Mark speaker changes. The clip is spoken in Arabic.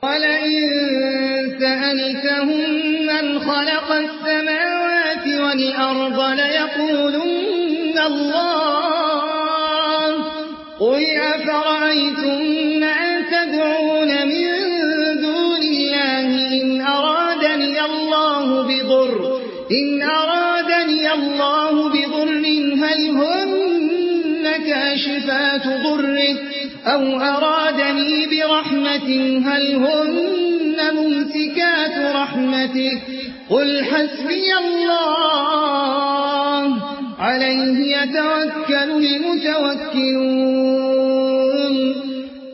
Speaker 1: وَلَئِن سَأَلْتَهُم مَّنْ خَلَقَ السَّمَاوَاتِ وَالْأَرْضَ لَيَقُولُنَّ اللَّهُ ۚ قُلْ أَفَرَأَيْتُم مَّا تَدْعُونَ مِن دُونِ اللَّهِ إِنْ أَرَادَنِيَ اللَّهُ بِضُرٍّ هَلْ هُنَّ كَاشِفَاتُ ضُرِّهِ أَوْ أَرَادَنِي بِرَحْمَةٍ هَلْ هُنَّ مُمْسِكَاتُ رَحْمَتِهِ قُلْ حَسْبِيَ اللَّهُ ۖ عَلَيْهِ يَتَوَكَّلُ الْمُتَوَكِّلُونَ